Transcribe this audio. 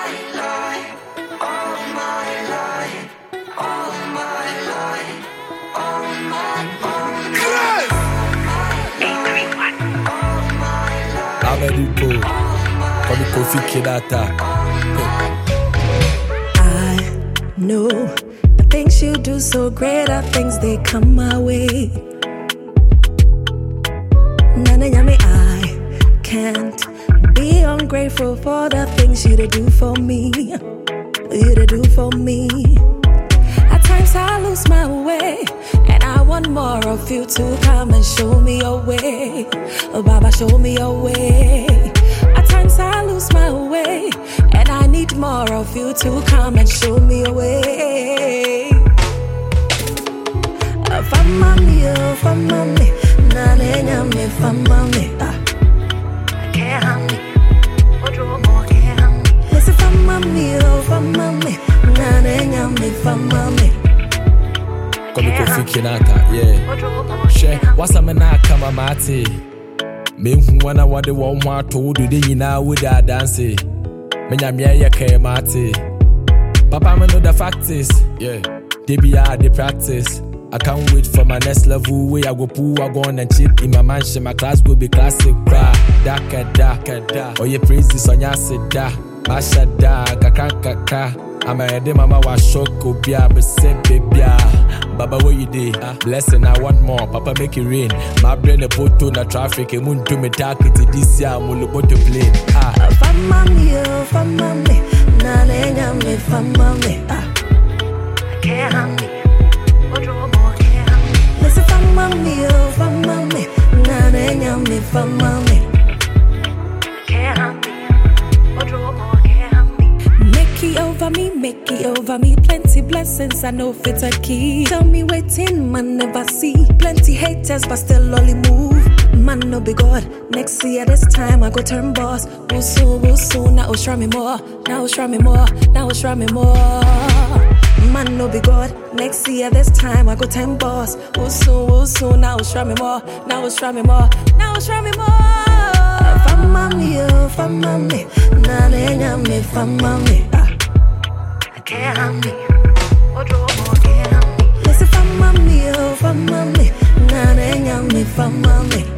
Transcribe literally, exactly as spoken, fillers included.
my life, all my life, all my life, all my, all my, Abediko, Komi Kofi Kidata. I know the things you do so great are things they come my way. Nana yami, I can't be ungrateful for the things you to do for me. You to do for me. At times I lose my way, and I want more of you to come and show me your way. Oh, Baba, show me your way. At times I lose my way, and I need more of you to come and show me your way. If I'm mommy, if I'm mommy, nana me, if I'm mommy, I can't have me. What more can't have me? Yes, if I'm mommy, if I'm mommy, nana me, if I'm mommy. Komi Kofi Kidata, yeah. She, what's a man come mate? Me who wanna what the one want to do the now with that dance. Me nyam ya kay mate. Papa me know the fact is, yeah. They be hard the practice. I can't wait for my next level where I go pool, I go on and chip in my mansion. My class will be classic, cry. Da ka da ka da. Oh, your praises on your sit da. Masha da ka ka ka ka. I'm a head mama was shock, Obia, but say baby. Baba, what you did? Blessing, I want more. Papa, make it rain. My brain a put to the traffic, and won't do me dark to this year. I'm all about to play. Ah, if I'm mommy, if I'm mommy, nana me, if I'm mommy, I can't have me. What more can't have me? Yes, if I'm mommy, if I'm mommy, nana me, if I'm mommy, can't have me. What more can't have me? Make it over me, make it over me. Plenty blessings, I know fit a key. Tell me waiting, man never see. Plenty haters, but still only move. Man no be God. Next year this time I go turn boss. Woo soon, woo soon. Now show me more. Now show me more. Now show me more. Man no be God. Next year this time I go turn boss. Woo soon, woo soon. Now show me more. Now show me more. Now show me more. If I'm mommy, if I'm mommy, nana me, if I'm mommy, I can't have me. What more can't have me? Yes, if I'm mommy, if I'm mommy, nana me, if I'm mommy.